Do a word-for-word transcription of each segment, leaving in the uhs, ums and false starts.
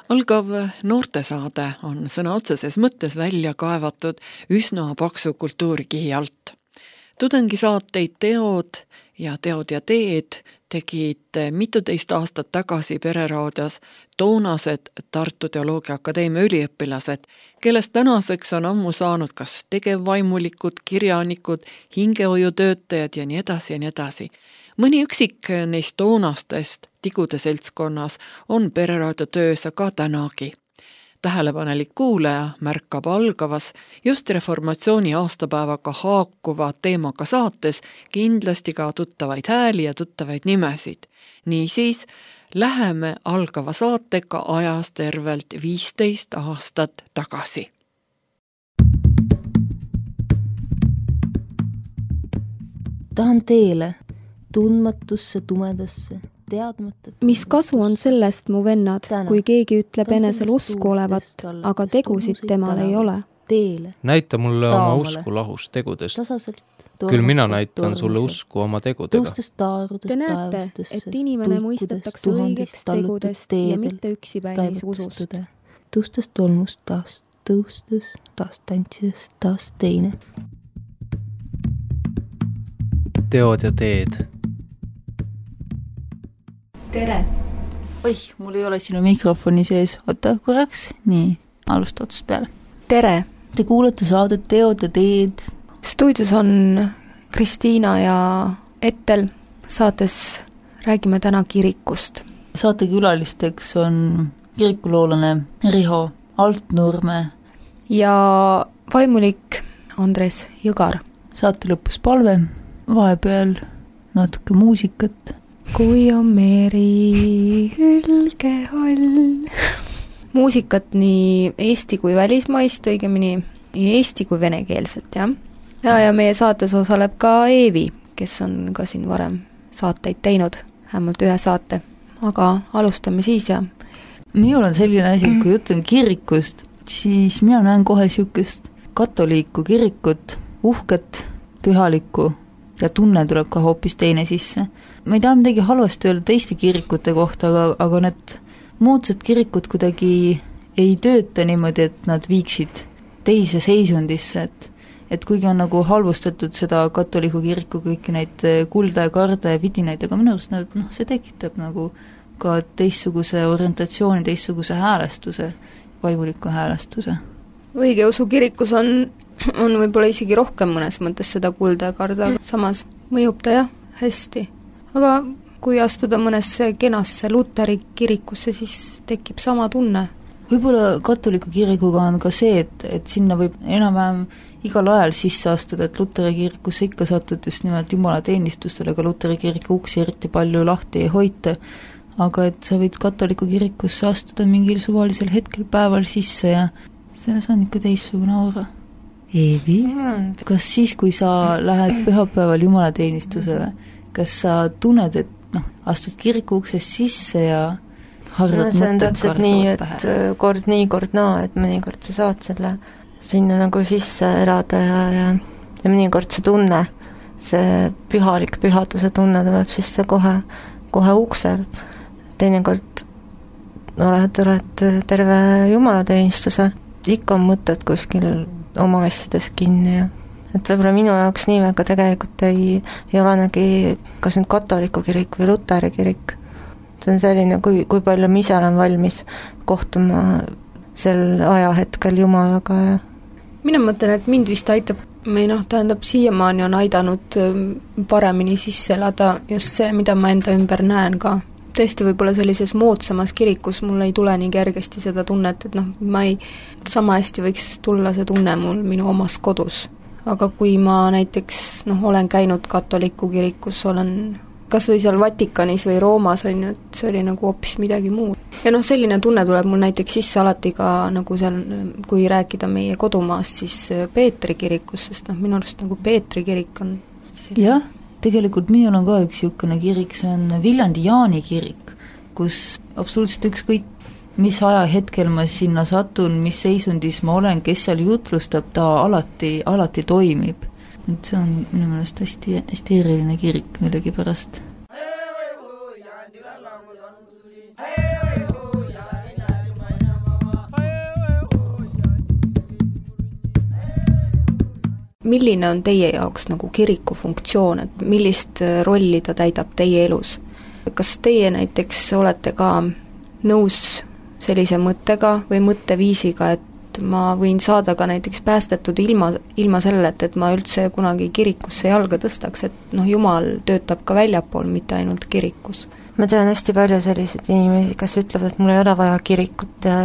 Algav noortesaade on sõna otseses mõttes välja kaevatud üsna paksu kultuurikihi alt. Tudengisaateid Teod ja Teod ja teed tegid mituteist aastat tagasi Pereraadios toonased Tartu Teoloogia Akadeemia üliõpilased, kellest tänaseks on ammu saanud kas tegevvaimulikud, kirjanikud, hingehoiutöötajad ja nii edasi ja nii edasi. Mõni üksik neist toonastest tigude seltskonnas on Pereraadio töös ka tänagi. Tähelepanelik kuulaja märkab algavas just reformatsiooni aastapäevaga haakuva teemaga saates kindlasti ka tuttavaid hääli ja tuttavaid nimesid. Niisiis läheme algava saatega ajas tervelt viisteist aastat tagasi. Tahan teele, tundmatusse, tumedasse, teadmata. Mis kasu on sellest, mu vennad, kui keegi ütleb enesel usku olevat, aga tegusid temal ei ole? Näita mulle oma usku lahus tegudest. Küll mina näitan sulle usku oma tegudega. Te näete, et inimene mõistetakse õigeks tegudest ja mitte üksipäinis usust. Tõustes tolmust taas, tõustes, taas tantsides, taas teine. Teod ja teed. Tere! Oih, mul ei ole sinu mikrofoni sees. Oota korraks. Nii, alusta otsast peale. Tere! Te kuulete saadet Teod ja teed. Stuudios on Kristiina ja Ettel. Saates räägime täna kirikust. Saate külalisteks on kirikuloolane Riho Altnurme ja vaimulik Andres Jõgar. Saate lõpus palve, vahepeal natuke muusikat. Kui on meri ülge hall. Muusikat nii eesti kui välismaist, õigemini nii eesti kui venekeelset, jah. Ja, ja meie saates osaleb ka Eevi, kes on ka siin varem saateid teinud, vähemalt ühe saate. Aga alustame siis ja... Minul on selline asi, kui jutt on kirikust, siis mina näen kohe siukest katoliiku kirikut, uhket, pühalikku ja tunne tuleb ka hoopis teine sisse. Ma ei taha midagi halvasti öelda teiste kirikute kohta, aga, aga need moodsad kirikud kuidagi ei tööta niimoodi, et nad viiksid teise seisundisse, et, et kuigi on nagu halvustatud seda katoliku kiriku kõiki neid kulda ja karda ja vidinaid, aga minu arust nad, noh, see tekitab nagu ka teistsuguse orientatsiooni, teistsuguse häälestuse, vaimuliku häälestuse. Õigeusu kirikus on, on võib-olla isegi rohkem mõnes mõttes seda kulda ja karda, samas mõjub ta jah hästi. Aga kui astuda mõnesse kenasse Luteri kirikusse, siis tekib sama tunne. Võib-olla katoliku kirikuga on ka see, et, et sinna võib enam-vähem igal ajal sisse astuda, et Luteri kirikusse ikka satud just nimelt jumala teenistustele, aga Luteri kiriku uksi eriti palju lahti ei hoita. Aga et sa võid katoliku kirikusse astuda mingil suvalisel hetkel päeval sisse ja selles on ikka teissugune aura. Eevi, kas siis, kui sa lähed pühapäeval jumala teenistusele, kas sa tunned, et noh, astud kiriku uksest sisse ja harjad no, see on täpselt nii, et pähe. Kord nii, kord naa, et mõnikord sa saad selle sinna nagu sisse elada ja, ja, ja mõnikord see tunne, see pühalik pühaduse tunne tuleb sisse kohe, kohe uksel. Teinekord oled, oled terve jumalateenistuse, ikka on mõtted kuskil oma asjades kinni ja et võib-olla minu jaoks nii väga tegelikult ei, ei ole nägi kas nüüd katoliku kirik või Luteri kirik. See on selline, kui, kui palju ma ise olen valmis kohtuma sel ajahetkel Jumalaga. Ja... Mina mõtlen, et mind vist aitab, või noh, tähendab, siiamaani on aidanud paremini sisse elada just see, mida ma enda ümber näen ka. Tõesti võib-olla sellises moodsamas kirikus mul ei tule nii kergesti seda tunnet, et noh, ma ei, sama hästi võiks tulla see tunne mul minu omas kodus. Aga kui ma näiteks noh, olen käinud katoliku kirikus, olen kas või seal Vatikanis või Roomas, on ju, et see oli nagu hoopis midagi muud. Ja noh, selline tunne tuleb mul näiteks sisse alati ka nagu seal, kui rääkida meie kodumaast, siis Peetri kirikus, sest noh, minu arust nagu Peetri kirik on selline... jah, tegelikult minul on ka üks niisugune kirik, see on Viljandi Jaani kirik, kus absoluutselt ükskõik mis ajahetkel ma sinna satun, mis seisundis ma olen, kes seal jutlustab, ta alati, alati toimib. Et see on minu meelest hästi, hästi eriline kirik millegi pärast. milline on teie jaoks nagu kiriku funktsioon, et millist rolli ta täidab teie elus? Kas teie näiteks olete ka nõus sellise mõttega või mõtteviisiga, et ma võin saada ka näiteks päästetud ilma, ilma sellelt, et ma üldse kunagi kirikusse jalga tõstaks, et noh, Jumal töötab ka väljapool, mitte ainult kirikus? Ma tean hästi palju selliseid inimesi, kes ütlevad, et mul ei ole vaja kirikut ja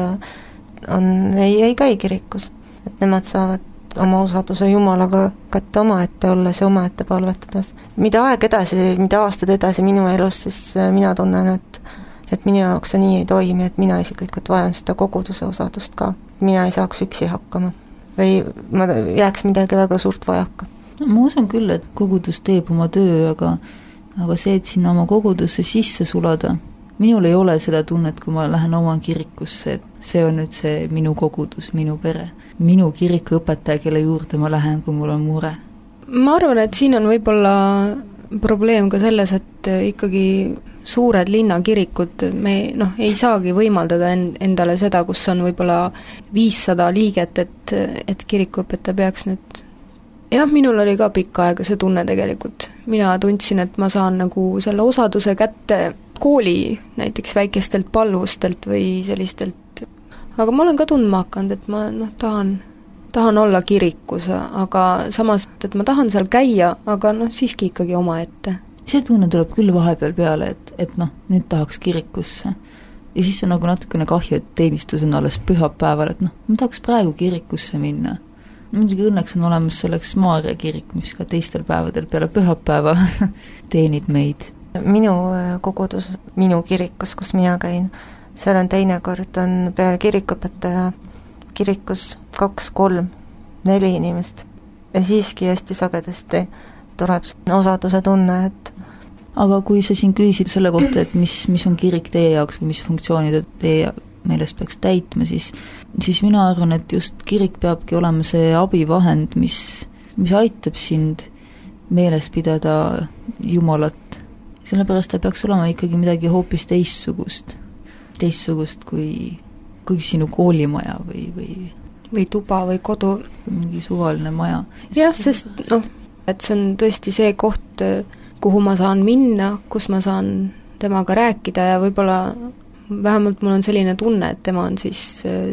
on, ei, ei käi kirikus. Et nemad saavad oma usaduse Jumalaga kätte omaette olles ja omaette palvetades. Mida aeg edasi, mida aastad edasi minu elus, siis mina tunnen, et et minu jaoks see nii ei toimi, et mina isiklikult vajan seda koguduse osadust ka. Mina ei saaks üksi hakkama või ma jääks midagi väga suurt vajaka. No, ma usun küll, et kogudus teeb oma töö, aga, aga see, et sinna oma kogudusse sisse sulada, minul ei ole seda tunnet, kui ma lähen oma kirikusse, et see on nüüd see minu kogudus, minu pere. Minu kirikuõpetaja, kelle juurde ma lähen, kui mul on mure. Ma arvan, et siin on võib-olla probleem ka selles, et ikkagi suured linnakirikud, me noh, ei saagi võimaldada endale seda, kus on võib-olla viissada liiget, et, et kirikuõpetaja peaks nüüd jah, minul oli ka pikka aega see tunne tegelikult. Mina tundsin, et ma saan nagu selle osaduse kätte kooli näiteks väikestelt palvustelt või sellistelt, aga ma olen ka tundma hakanud, et ma noh, tahan tahan olla kirikus, aga samas, et ma tahan seal käia, aga noh, siiski ikkagi omaette. See tunne tuleb küll vahepeal peale, et, et noh, nüüd tahaks kirikusse. Ja siis on nagu natukene kahju, et teenistus on alles pühapäeval, et noh, ma tahaks praegu kirikusse minna. Muidugi õnneks on olemas selleks Maaria kirik, mis ka teistel päevadel peale pühapäeva teenib meid. Minu kogudus, minu kirikus, kus mina käin, seal on teine kord, on peale kirikupõtaja kirikus kaks, kolm, neli inimest. Ja siiski hästi sagedasti tuleb osaduse tunne, et aga kui sa siin küsisid selle kohta, et mis, mis on kirik teie jaoks või mis funktsioonid teie meelest peaks täitma, siis, siis mina arvan, et just kirik peabki olema see abivahend, mis, mis aitab sind meeles pidada Jumalat. Sellepärast ta peaks olema ikkagi midagi hoopis teistsugust, teistsugust kui kui sinu koolimaja või, või või tuba või kodu. Mingi suvaline maja. Jah, sest noh, et see on tõesti see koht, kuhu ma saan minna, kus ma saan temaga rääkida ja võib-olla vähemalt mul on selline tunne, et tema on siis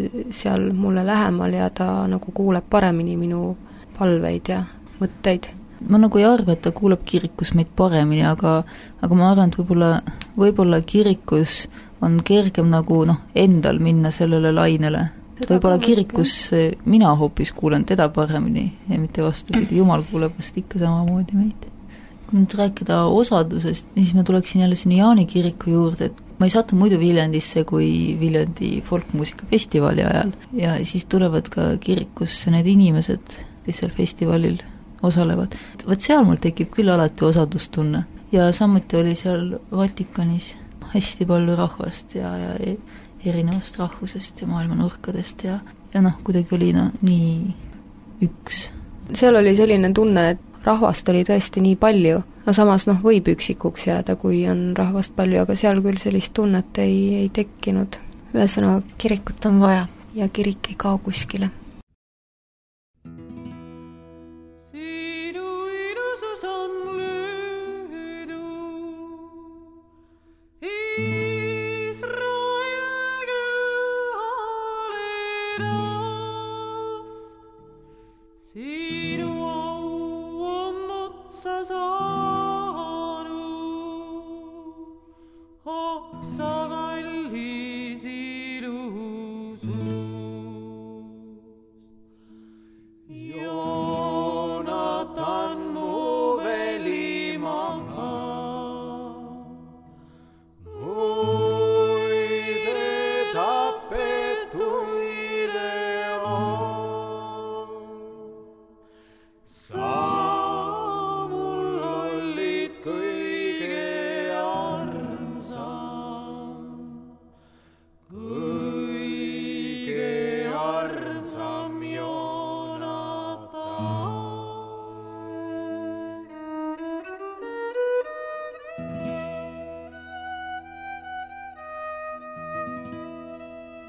seal mulle lähemal ja ta nagu kuuleb paremini minu palveid ja mõtteid. Ma nagu ei arva, et ta kuuleb kirikus meid paremini, aga, aga ma arvan, et võib-olla, võib-olla kirikus on kergem nagu noh, endal minna sellele lainele. Võib-olla kirikus mina hoopis kuulen teda paremini ja mitte vastupidi, Jumal kuuleb vast ikka samamoodi meid. Kui nüüd rääkida osadusest, siis ma tuleksin jälle sinna Jaani kiriku juurde, et ma ei satu muidu Viljandisse kui Viljandi folkmuusikafestivali ajal ja siis tulevad ka kirikusse need inimesed, kes seal festivalil osalevad. Võt seal mul tekib küll alati osadustunne ja samuti oli seal Vatikanis hästi palju rahvast ja, ja erinevast rahvusest ja maailma nurkadest ja, ja noh, kuidagi oli no, nii üks. Seal oli selline tunne, et rahvast oli tõesti nii palju, aga samas noh, võib üksikuks jääda, kui on rahvast palju, aga seal küll sellist tunnet ei, ei tekkinud. Ühesõnaga, kirikut on vaja. Ja kirik ei kao kuskile.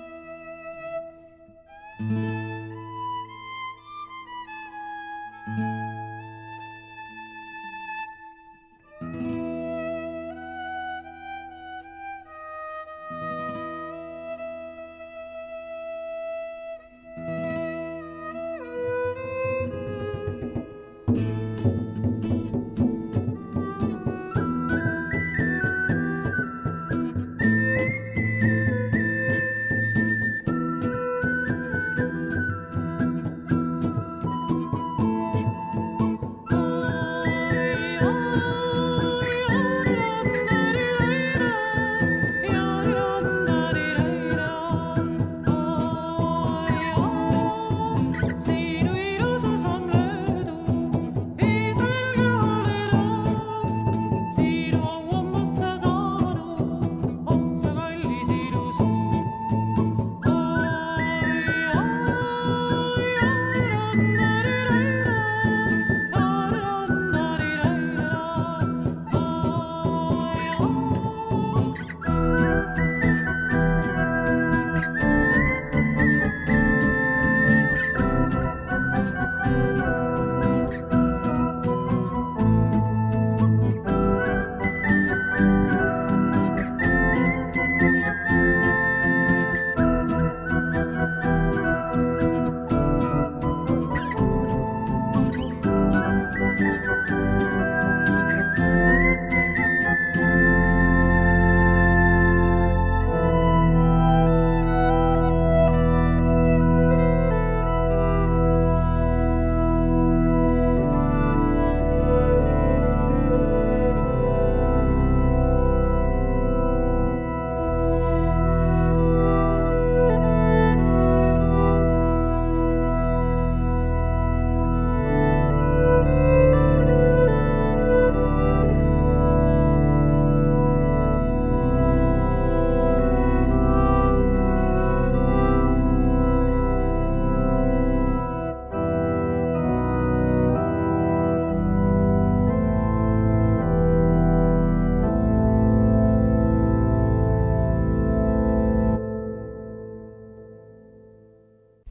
Mm-hmm.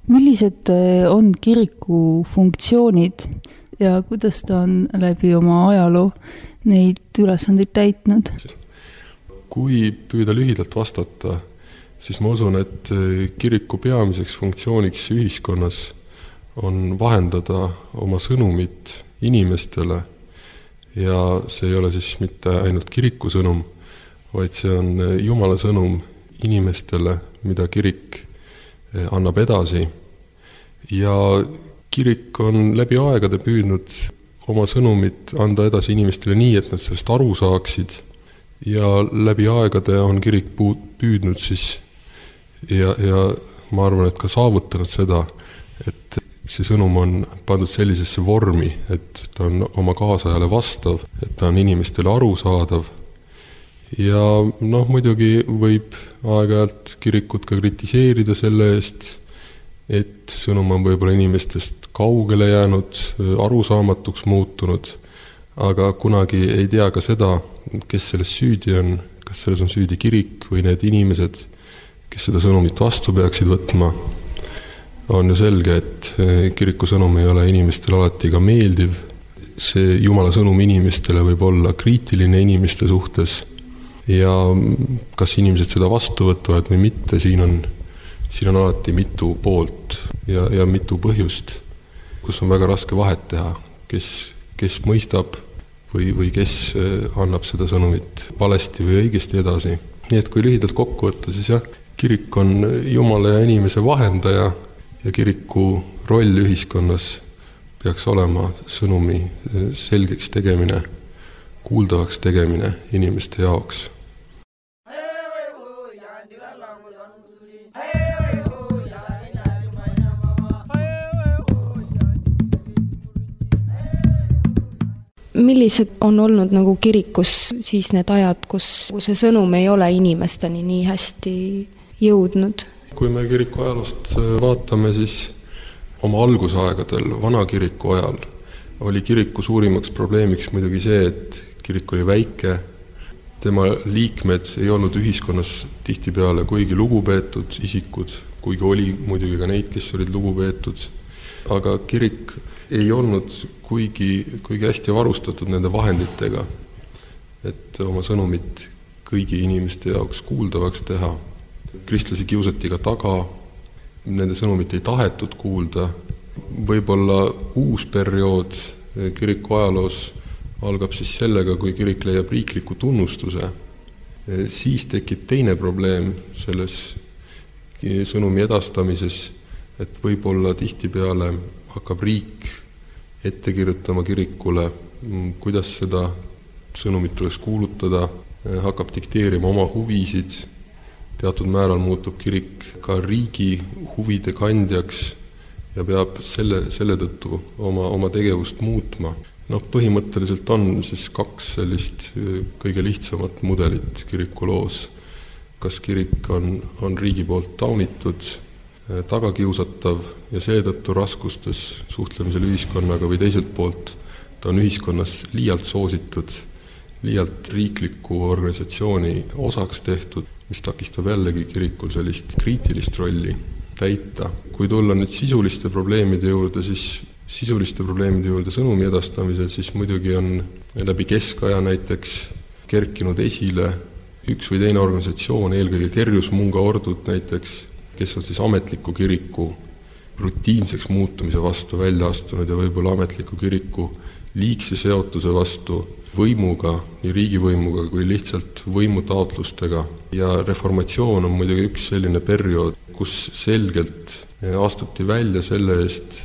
millised on kiriku funktsioonid ja kuidas ta on läbi oma ajaloo neid ülesandeid täitnud? Kui püüda lühidalt vastata, siis ma usun, et kiriku peamiseks funktsiooniks ühiskonnas on vahendada oma sõnumit inimestele ja see ei ole siis mitte ainult kiriku sõnum, vaid see on Jumala sõnum inimestele, mida kirik annab edasi. Ja kirik on läbi aegade püüdnud oma sõnumit anda edasi inimestele nii, et nad sellest aru saaksid. Ja läbi aegade on kirik püüdnud siis ja, ja ma arvan, et ka saavutanud seda, et see sõnum on pandud sellisesse vormi, et ta on oma kaasajale vastav, et ta on inimestele arusaadav. Ja noh, muidugi võib aeg-ajalt kirikut ka kritiseerida selle eest, et sõnum on võib-olla inimestest kaugele jäänud, arusaamatuks muutunud, aga kunagi ei tea ka seda, kes selles süüdi on, kas selles on süüdi kirik või need inimesed, kes seda sõnumit vastu peaksid võtma. On ju selge, et kiriku sõnum ei ole inimestele alati ka meeldiv. See Jumala sõnum inimestele võib olla kriitiline inimeste suhtes ja kas inimesed seda vastu võtavad või mitte, siin on, siin on alati mitu poolt ja, ja mitu põhjust, kus on väga raske vahet teha, kes, kes mõistab või, või kes annab seda sõnumit valesti või õigesti edasi. Nii et kui lühidalt kokku võtta, siis jah, kirik on Jumala ja inimese vahendaja ja kiriku roll ühiskonnas peaks olema sõnumi selgeks tegemine, kuuldavaks tegemine inimeste jaoks. Millised on olnud nagu kirikus siis need ajad, kus see sõnum ei ole inimesteni nii hästi jõudnud? Kui me kiriku ajaloost vaatame, siis oma algusaegadel, vana kiriku ajal, oli kiriku suurimaks probleemiks muidugi see, et kirik oli väike, tema liikmed ei olnud ühiskonnas tihtipeale kuigi lugupeetud isikud, kuigi oli muidugi ka neid, kes olid lugupeetud, aga kirik ei olnud kuigi, kuigi hästi varustatud nende vahenditega, et oma sõnumit kõigi inimeste jaoks kuuldavaks teha. Kristlasi kiusati ka taga, nende sõnumit ei tahetud kuulda. Võib-olla uus periood kiriku ajaloos algab siis sellega, kui kirik leiab riikliku tunnustuse. Siis tekib teine probleem selles sõnumi edastamises, et võib-olla tihtipeale hakkab riik ette kirjutama kirikule, kuidas seda sõnumit tuleks kuulutada, hakkab dikteerima oma huvisid, teatud määral muutub kirik ka riigi huvide kandjaks ja peab selle, selle tõttu oma, oma tegevust muutma. No, põhimõtteliselt on siis kaks sellist kõige lihtsamat mudelit kiriku loos. Kas kirik on, on riigi poolt taunitud, tagakiusatav ja seetõttu raskustes suhtlemisel ühiskonnaga või teiselt poolt ta on ühiskonnas liialt soositud, liialt riikliku organisatsiooni osaks tehtud, mis takistab jällegi kirikul sellist kriitilist rolli täita. Kui tulla nüüd sisuliste probleemide juurde, siis sisuliste probleemide juurde sõnumi edastamisel, siis muidugi on läbi keskaja näiteks kerkinud esile üks või teine organisatsioon, eelkõige Kerjusmunga ordud näiteks, kes on siis ametliku kiriku rutiinseks muutumise vastu välja astunud ja võib-olla ametliku kiriku liigse seotuse vastu võimuga, nii riigivõimuga kui lihtsalt võimutaotlustega. Ja reformatsioon on muidugi üks selline periood, kus selgelt astuti välja selle eest,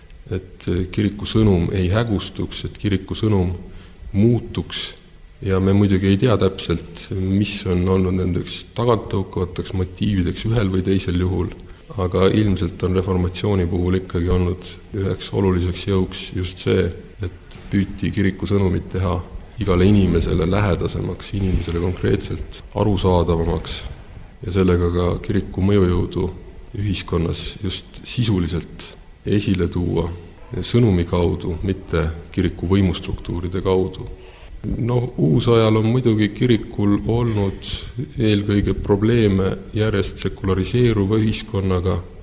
et kiriku sõnum ei hägustuks, et kiriku sõnum muutuks ja me muidugi ei tea täpselt, mis on olnud nendeks taganttõukavateks motiivideks ühel või teisel juhul, aga ilmselt on reformatsiooni puhul ikkagi olnud üheks oluliseks jõuks just see, et püüti kiriku sõnumit teha igale inimesele lähedasemaks, inimesele konkreetselt arusaadavamaks ja sellega ka kiriku mõjujõudu ühiskonnas just sisuliselt esile tuua sõnumi kaudu, mitte kiriku võimustruktuuride kaudu. No, uusajal on muidugi kirikul olnud eelkõige probleeme järjest sekulariseeruva ühiskonnaga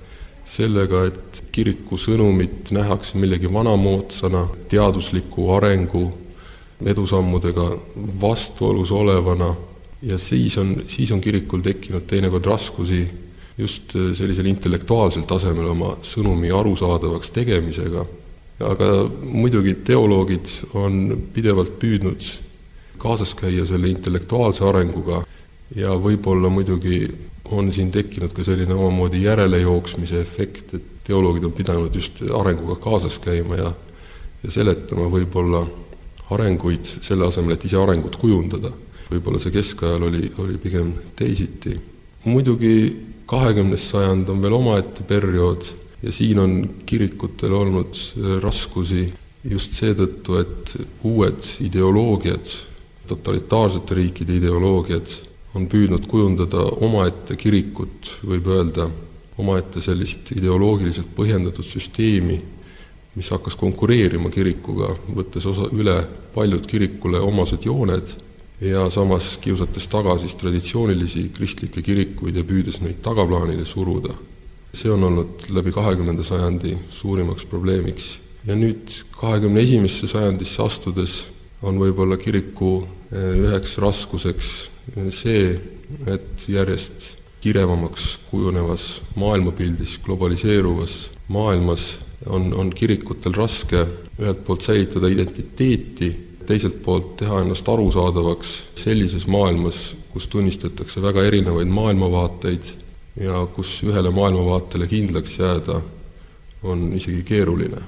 sellega, et kiriku sõnumit nähakse millegi vanamoodsana, teadusliku arengu edusammudega vastuolus olevana ja siis on, siis on kirikul tekkinud teinekord raskusi just sellisel intellektuaalsel tasemel oma sõnumi arusaadavaks tegemisega. Aga muidugi teoloogid on pidevalt püüdnud kaasas käia selle intellektuaalse arenguga ja võib-olla muidugi on siin tekkinud ka selline omamoodi järelejooksmise efekt, et teoloogid on pidanud just arenguga kaasas käima ja, ja seletama võib-olla arenguid selle asemel, et ise arengut kujundada. Võib-olla see keskajal oli, oli pigem teisiti. Muidugi kahekümnes sajand on veel omaette periood ja siin on kirikutel olnud raskusi just seetõttu, et uued ideoloogiad, totalitaarsete riikide ideoloogiad on püüdnud kujundada omaette kirikut, võib öelda, omaette sellist ideoloogiliselt põhjendatud süsteemi, mis hakkas konkureerima kirikuga, võttes osa üle paljud kirikule omased jooned ja samas kiusates taga siis traditsioonilisi kristlikke kirikuid ja püüdes neid tagaplaanile suruda. See on olnud läbi kahekümnenda sajandi suurimaks probleemiks. Ja nüüd kahekümne esimesse sajandisse astudes on võib-olla kiriku üheks raskuseks see, et järjest kirevamaks kujunevas maailmapildis, globaliseeruvas maailmas on, on kirikutel raske ühelt poolt säilitada identiteeti, teiselt poolt teha ennast arusaadavaks sellises maailmas, kus tunnistatakse väga erinevaid maailmavaateid ja kus ühele maailmavaatele kindlaks jääda on isegi keeruline.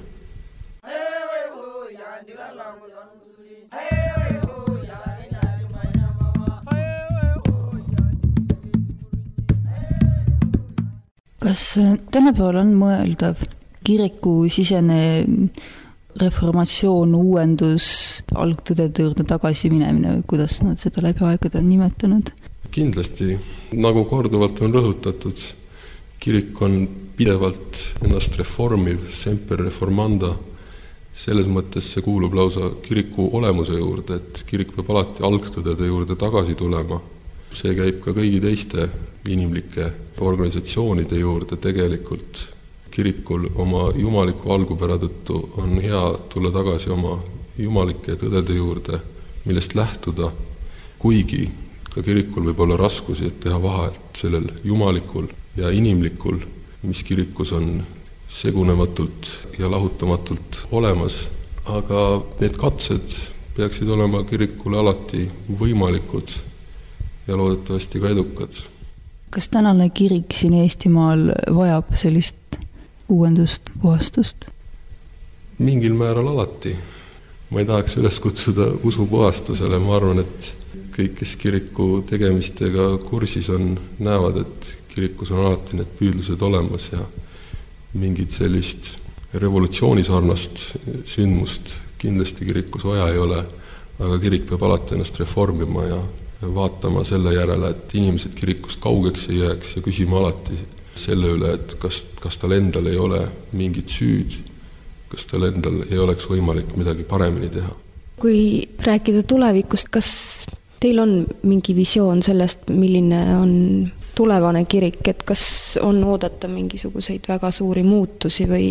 Kas tänapäeval on mõeldav kiriku sisene reformatsioon, uuendus, algtõdede juurde tagasi minemine või kuidas nad seda läbi aegade on nimetanud? Kindlasti, nagu korduvalt on rõhutatud, kirik on pidevalt ennast reformiv, semper reformanda, selles mõttes see kuulub lausa kiriku olemuse juurde, et kirik peab alati algtõdede juurde tagasi tulema. See käib ka kõigi teiste inimlike organisatsioonide juurde tegelikult. Kirikul oma jumaliku algupära tõttu on hea tulla tagasi oma jumalike tõdede juurde, millest lähtuda, kuigi ka kirikul võib olla raskusi, et teha vahet sellel jumalikul ja inimlikul, mis kirikus on segunematult ja lahutamatult olemas, aga need katsed peaksid olema kirikule alati võimalikud ja loodetavasti ka edukad. Kas tänane kirik siin Eestimaal vajab sellist uuendust, puhastust? Mingil määral alati. Ma ei tahaks üles kutsuda usu puhastusele, ma arvan, et kõik, kes kiriku tegemistega kursis on, näevad, et kirikus on alati need püüdlused olemas ja mingid sellist revolutsioonisarnast sündmust kindlasti kirikus vaja ei ole, aga kirik peab alati ennast reformima ja vaatama selle järele, et inimesed kirikust kaugeks ei jääks ja küsima alati selle üle, et kas, kas tal endal ei ole mingit süüd, kas tal endal ei oleks võimalik midagi paremini teha. Kui rääkida tulevikust, kas teil on mingi visioon sellest, milline on tulevane kirik, et kas on oodata mingisuguseid väga suuri muutusi või?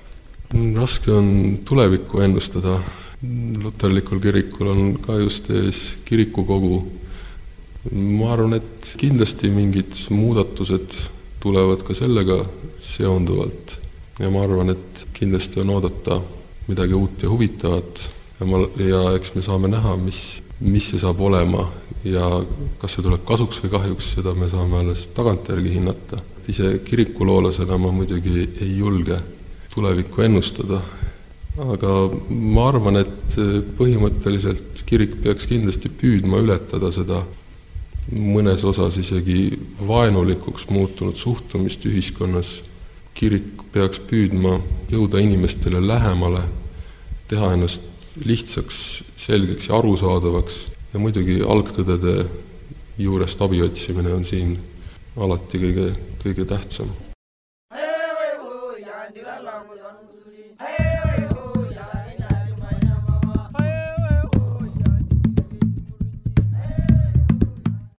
Raske on tulevikku ennustada. Luterlikul kirikul on ka just ees kirikukogu. Ma arvan, et kindlasti mingid muudatused tulevad ka sellega seonduvalt ja ma arvan, et kindlasti on oodata midagi uut ja huvitavat ja, ma, ja eks me saame näha, mis, mis see saab olema ja kas see tuleb kasuks või kahjuks, seda me saame alles tagantjärgi hinnata. Ise kirikuloolasena ma muidugi ei julge tulevikku ennustada, aga ma arvan, et põhimõtteliselt kirik peaks kindlasti püüdma ületada seda mõnes osas isegi vaenulikuks muutunud suhtumist ühiskonnas. Kirik peaks püüdma jõuda inimestele lähemale, teha ennast lihtsaks, selgeks ja arusaadavaks ja muidugi algtõdede juurest abi otsimine on siin alati kõige, kõige tähtsam.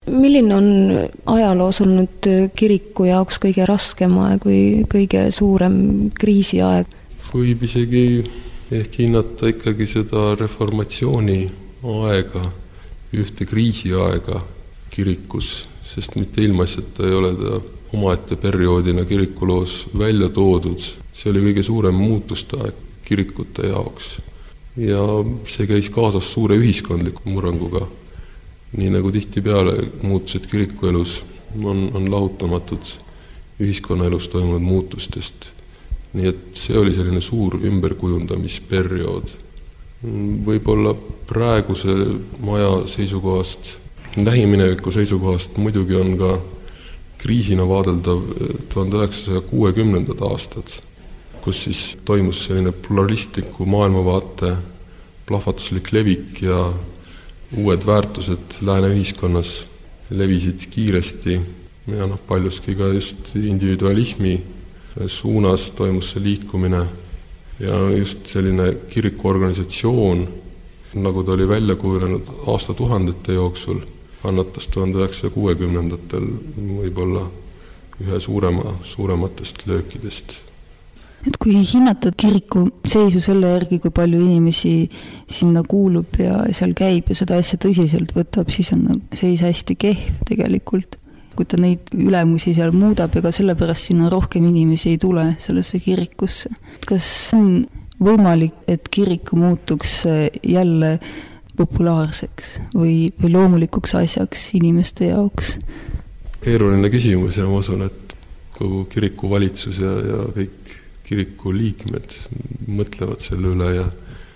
Milline on ajaloos olnud kiriku jaoks kõige raskem aeg või kõige suurem kriisiaeg? Võib isegi ehk hinnata ikkagi seda reformatsiooni aega, ühte kriisiaega kirikus, sest mitte ilmaasjata ei ole ta omaette perioodina kirikuloos välja toodud. See oli kõige suurem muutuste aeg kirikute jaoks. Ja see käis kaasas suure ühiskondliku murranguga. Nii nagu tihtipeale muutused kirikuelus on, on lahutamatud ühiskonnaelus toimunud muutustest. Nii et see oli selline suur ümberkujundamisperiood. Võib-olla praeguse maja seisukohast, lähimineviku seisukohast muidugi on ka kriisina vaadeldav tuhande üheksasaja kuuekümnendad aastad, kus siis toimus selline pluralistliku maailmavaate plahvatuslik levik ja uued väärtused lääne ühiskonnas levisid kiiresti ja noh, paljuski ka just individualismi suunas toimus see liikumine ja just selline kirikuorganisatsioon, nagu ta oli välja kujunenud aastatuhandete jooksul, kannatas tuhande üheksasaja kuuekümnendatel võib-olla ühe suurema, suurematest löökidest. Et kui hinnata kiriku seisu selle järgi, kui palju inimesi sinna kuulub ja seal käib ja seda asja tõsiselt võtab, siis on seis hästi kehv tegelikult. Kui ta neid ülemusi seal muudab ja ka sellepärast sinna rohkem inimesi ei tule sellesse kirikusse. Kas on võimalik, et kiriku muutuks jälle populaarseks või, või loomulikuks asjaks inimeste jaoks? Keeruline küsimus ja ma usun, et kogu kiriku valitsus ja, ja kõik kiriku liikmed mõtlevad selle üle ja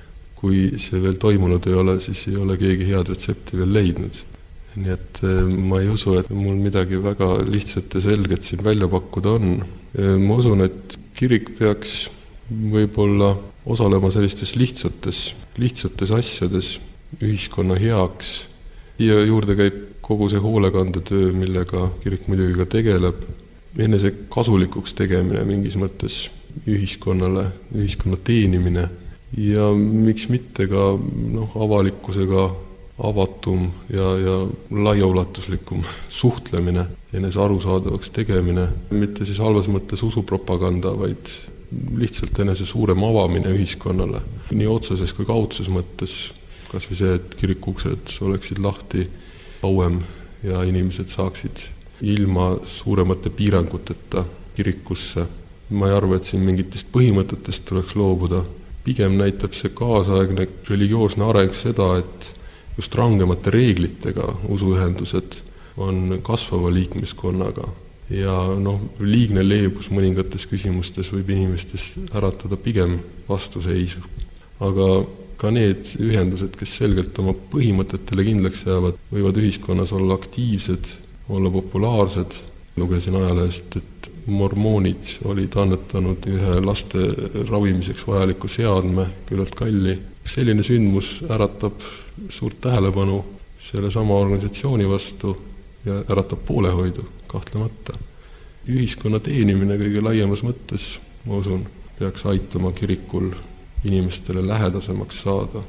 kui see veel toimunud ei ole, siis ei ole keegi head retsepti veel leidnud. Nii et ma ei usu, et mul midagi väga lihtsat ja selget siin välja pakkuda on. Ma usun, et kirik peaks võib-olla osalema sellistes lihtsates, lihtsates asjades ühiskonna heaks. Ja juurde käib kogu see hoolekandetöö, millega kirik muidugi ka tegeleb. Enne see kasulikuks tegemine mingis mõttes ühiskonnale, ühiskonna teenimine ja miks mitte ka noh, avalikkusega avatum ja, ja laiaulatuslikum suhtlemine, enese arusaadavaks tegemine, mitte siis halvas mõttes usupropaganda, vaid lihtsalt enese suurem avamine ühiskonnale. Nii otseses kui kaudses mõttes, kas või see, et kirikuksed oleksid lahti kauem ja inimesed saaksid ilma suuremate piiranguteta kirikusse. Ma ei arva, et siin mingitest põhimõtetest tuleks loobuda. Pigem näitab see kaasaegne religioosne areng seda, et just rangemate reeglitega usuühendused on kasvava liikmeskonnaga. Ja noh, liigne leebus mõningates küsimustes võib inimestes äratada pigem vastuseisu. Aga ka need ühendused, kes selgelt oma põhimõtetele kindlaks jäävad, võivad ühiskonnas olla aktiivsed, olla populaarsed. Lugesin ajalehest, et mormoonid olid annetanud ühe laste ravimiseks vajaliku seadme, küllalt kalli. Selline sündmus äratab suurt tähelepanu selle sama organisatsiooni vastu ja äratab poolehoidu kahtlemata. Ühiskonna teenimine kõige laiemas mõttes, ma usun, peaks aitama kirikul inimestele lähedasemaks saada.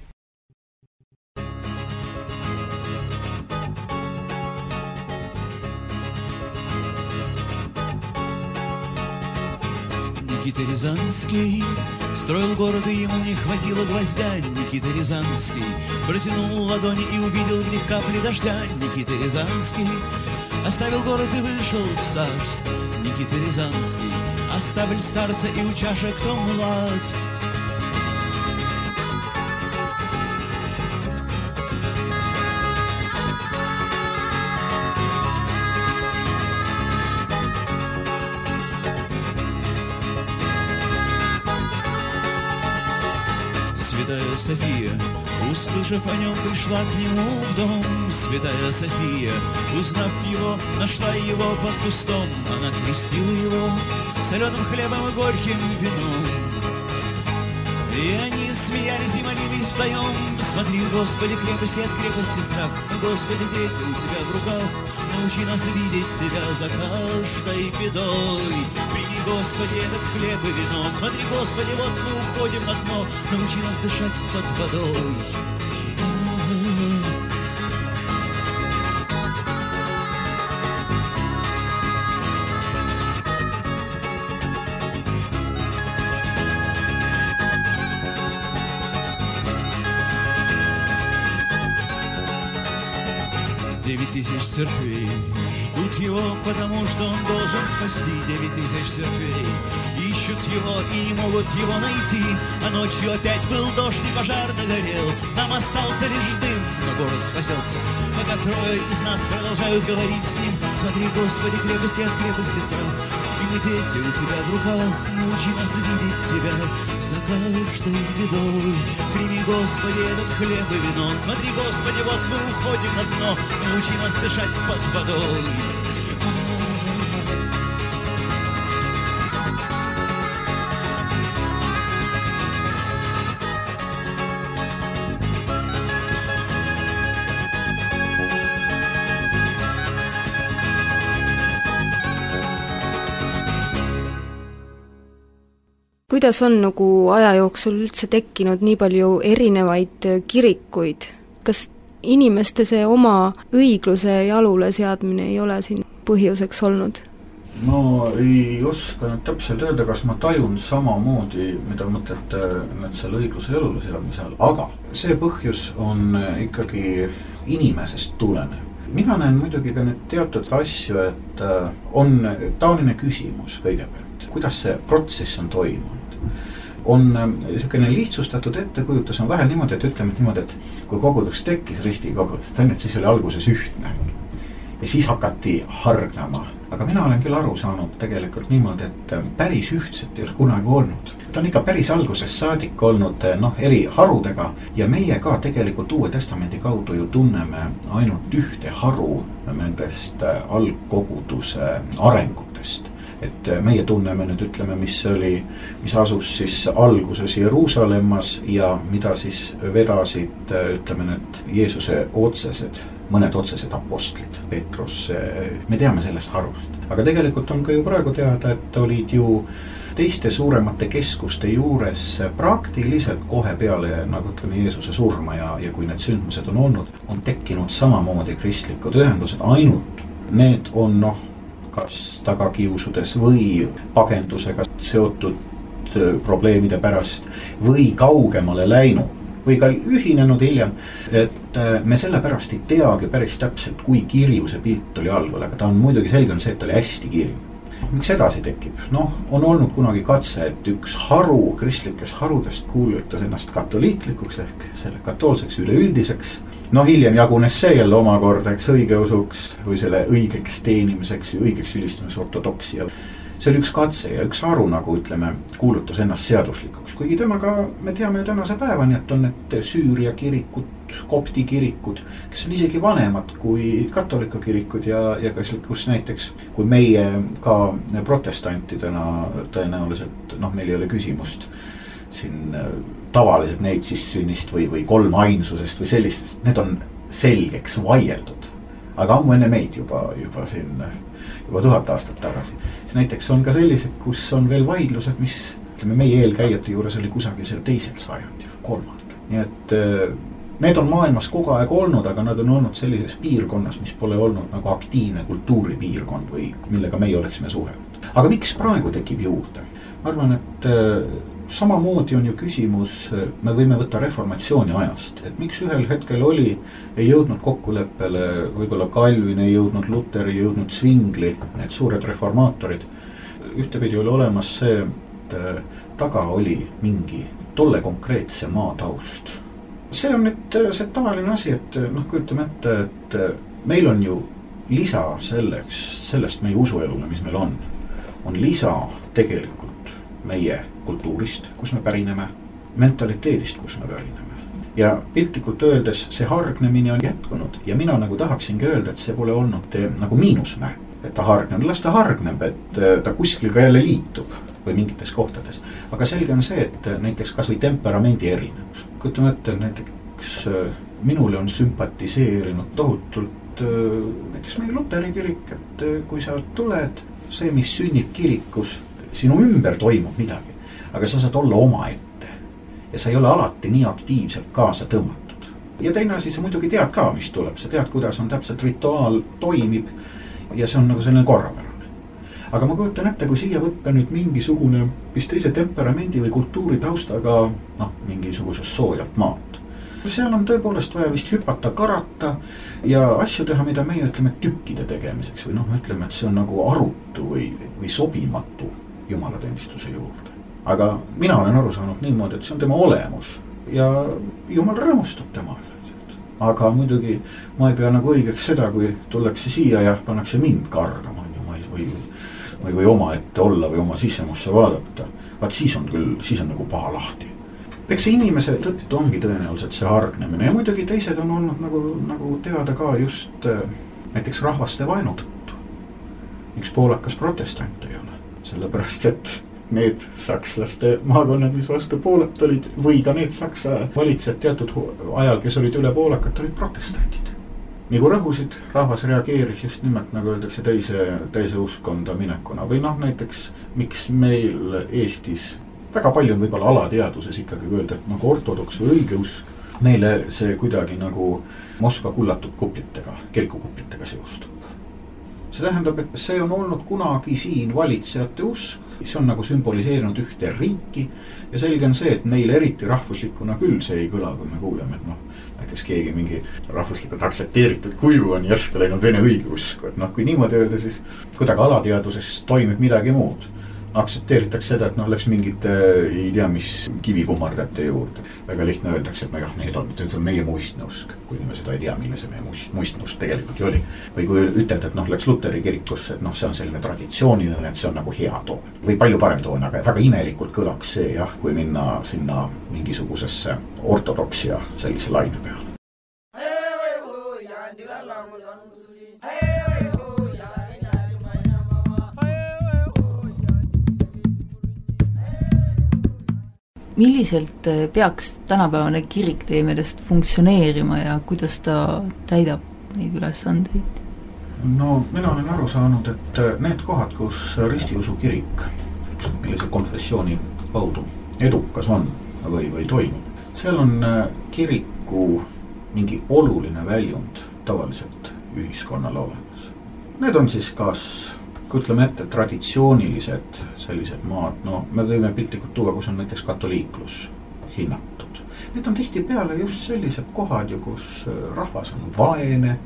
Никита Рязанский строил город, и ему не хватило гвоздя. Никита Рязанский протянул ладони и увидел в них капли дождя. Никита Рязанский оставил город и вышел в сад. Никита Рязанский оставил старца и у чашек кто млад. Святая София, услышав о нем, пришла к нему в дом. Святая София, узнав его, нашла его под кустом. Она крестила его соленым хлебом и горьким вином. И они смеялись и молились вдвоем. Смотри, Господи, крепости от крепости страх. Господи, дети у Тебя в руках. Научи нас видеть Тебя за каждой бедой. Прими, Господи, этот хлеб и вино. Смотри, Господи, вот мы уходим на дно. Научи нас дышать под водой. тысяч церквей ждут его, потому что он должен спасти девять тысяч церквей. Ищут его и не могут его найти, а ночью опять был дождь и пожар догорел. Нам остался лишь дым, но город спасется, пока трое из нас продолжают говорить с ним. Смотри, Господи, крепости от крепости страх, и мы дети у тебя в руках, научи нас видеть тебя за каждой бедой. Прими, Господи, этот хлеб и вино, смотри, Господи, вот мы уходим на дно, научи нас дышать под водой. Kuidas on nagu aja jooksul üldse tekkinud nii palju erinevaid kirikuid? Kas inimeste see oma õigluse jalule seadmine ei ole siin põhjuseks olnud? No ei oska nüüd täpselt öelda, kas ma tajun samamoodi, mida mõtlete nüüd selle õigluse jalule seadmisel, aga see põhjus on ikkagi inimesest tulenev. Mina näen muidugi ka nüüd teatud asju, et on taoline küsimus kõigepealt, kuidas see protsess on toimunud. On niisugune lihtsustatud ettekujutus on vähe niimoodi, et ütleme et niimoodi, et kui kogudus tekkis ristikogudus, et siis oli alguses ühtne ja siis hakati hargnama. Aga mina olen küll aru saanud tegelikult niimoodi, et päris ühtset ei ole kunagi olnud. Ta on ikka päris alguses saadik olnud noh, eri harudega ja meie ka tegelikult Uue Testamendi kaudu ju tunneme ainult ühte haru nendest algkoguduse arengutest. Et meie tunneme nüüd ütleme, mis oli, mis asus siis alguses Jeruusalemmas ja mida siis vedasid ütleme nüüd Jeesuse otsesed, mõned otsesed apostlid, Peetrus, me teame sellest harust. Aga tegelikult on ka ju praegu teada, et olid ju teiste suuremate keskuste juures praktiliselt kohe peale nagu ütleme Jeesuse surma ja, ja kui need sündmused on olnud, on tekkinud samamoodi kristlikud ühendused, ainult need on noh, kas tagakiusudes või pagendusega seotud probleemide pärast või kaugemale läinud või ka ühinenud hiljem, et me selle pärast ei teagi päris täpselt, kui kirju see pilt oli algul, aga ta on muidugi selge on see, et ta oli hästi kirju. Miks edasi tekib? Noh, on olnud kunagi katse, et üks haru, kristlikes harudest kuulutas ennast katoliiklikuks ehk selle katoolseks üleüldiseks. No hiljem jagunes see jälle omakordeks õigeusuks või selle õigeks teenimiseks ja õigeks ülistamiseks ortodoksia. See oli üks katse ja üks haru nagu ütleme kuulutas ennast seaduslikuks, kuigi temaga me teame tänase päevani, et on need Süüria kirikud, kopti kirikud, kes on isegi vanemad kui katoliku kirikud ja, ja kus näiteks, kui meie ka protestantidena tõenäoliselt, noh meil ei ole küsimust siin tavaliselt neid sissünnist või, või kolm ainsusest või sellistest, need on selgeks vaieldud. Aga ammu enne meid juba, juba siin juba tuhat aastat tagasi. See näiteks on ka sellised, kus on veel vaidlused, mis ütleme, meie eelkäijate juures oli kusagil seal teisel sajandil, kolmand. Nii et need on maailmas kogu aeg olnud, aga nad on olnud sellises piirkonnas, mis pole olnud nagu aktiivne kultuuripiirkond või millega meie oleksime suhelnud. Aga miks praegu tekib juurde? Ma arvan, et samamoodi on ju küsimus, me võime võtta reformatsiooni ajast, et miks ühel hetkel oli, ei jõudnud kokkuleppele, võib-olla Calvin ei jõudnud, Luther ei jõudnud, Zwingli, need suured reformaatorid. Ühtepidi oli olemas see, et taga oli mingi tolle konkreetse maa taust. See on nüüd see tavaline asi, et noh, kujutame ette, et meil on ju lisa selleks, sellest meie usuelule, mis meil on, on lisa tegelikult meie kultuurist, kus me pärineme, mentaliteedist, kus me pärineme. Ja piltlikult öeldes see hargnemine on jätkunud ja mina nagu tahaksingi öelda, et see pole olnud te, nagu miinusmärk, et ta hargneb, las ta hargneb, et ta kuskil ka jälle liitub või mingites kohtades. Aga selge on see, et näiteks kas või temperamendi erinevus. Kutame ette, näiteks minule on sümpatiseerinud tohutult näiteks meie Luteri kirik, et kui sa tuled, see, mis sünnib kirikus, sinu ümber toimub midagi, aga sa saad olla oma ette ja sa ei ole alati nii aktiivselt kaasa tõmmatud. Ja teine asi, sa muidugi tead ka, mis tuleb, sa tead, kuidas on täpselt rituaal toimib ja see on nagu selline korrapärane. Aga ma kujutan ette, kui siia võtta nüüd mingisugune vist teise temperamendi või kultuuri taustaga, noh, mingisugusest soojalt maalt. seal on tõepoolest vaja vist hüpata, karata ja asju teha, mida meie ütleme tükkide tegemiseks või noh, me ütleme, et see on nagu arutu või, või sobimatu jumalateenistuse juurde. Aga mina olen aru saanud niimoodi, et see on tema olemus ja jumal rõõmustab tema üle. Aga muidugi ma ei pea nagu õigeks seda, kui tullakse siia ja pannakse mind kargama või, või, või, või oma ette olla või oma sisemusse vaadata. Vaat siis on küll, siis on nagu paha lahti. Eks see inimese tõttu ongi tõenäoliselt see hargnemine ja muidugi teised on olnud nagu, nagu teada ka just näiteks rahvaste vaenu tõttu. Miks poolakas protestant ei ole? Sellepärast, et need sakslaste maakonnad, mis vastu Poolat olid, või ka need saksa valitsejad teatud ajal, kes olid üle poolakat, olid protestantid. Nagu rõhusid, rahvas reageeris just nimelt, nagu öeldakse, teise, teise uskonda minekuna. Või noh, näiteks, miks meil Eestis väga palju on võib-olla alateaduses ikkagi öelda, et nagu ortodoks või õigeusk, meile see kuidagi nagu Moskva kullatud kuplitega, kelkukuplitega seostub. See tähendab, et see on olnud kunagi siin valitsejate usk, see on nagu sümboliseerinud ühte riiki ja selge on see, et meil eriti rahvuslikuna küll see ei kõla, kui me kuuleme, et noh, näiteks keegi mingi rahvuslikult aktsepteeritud kuju on järsku läinud vene õigeusku, et noh, kui niimoodi öelda, siis kuidagi alateaduses toimib midagi muud. Aktsepteeritakse seda, et noh, läks mingite, ei tea mis kivikummardate juurde. Väga lihtne öeldakse, et no jah, need on, see on meie muistnusk, kuigi me seda ei tea, mille see meie muistnusk tegelikult ju oli. Või kui ütelda, et noh, läks Luteri kirikusse, et noh, see on selline traditsiooniline, et see on nagu hea toon. Või palju parem toon, aga väga imelikult kõlaks see jah, kui minna sinna mingisugusesse ortodoksia sellise laine peale. Milliselt peaks tänapäevane kirik teie meelest funktsioneerima ja kuidas ta täidab neid ülesandeid? No mina olen aru saanud, et need kohad, kus ristiusu kirik, millise konfessiooni kaudu edukas on või, või toimub, seal on kiriku mingi oluline väljund tavaliselt ühiskonnale olemas. Need on siis kas ütleme ette, traditsioonilised sellised maad, no me võime piltlikult tuua, kus on näiteks katoliiklus hinnatud. Need on tihti peale just sellised kohad, kus rahvas on vaene,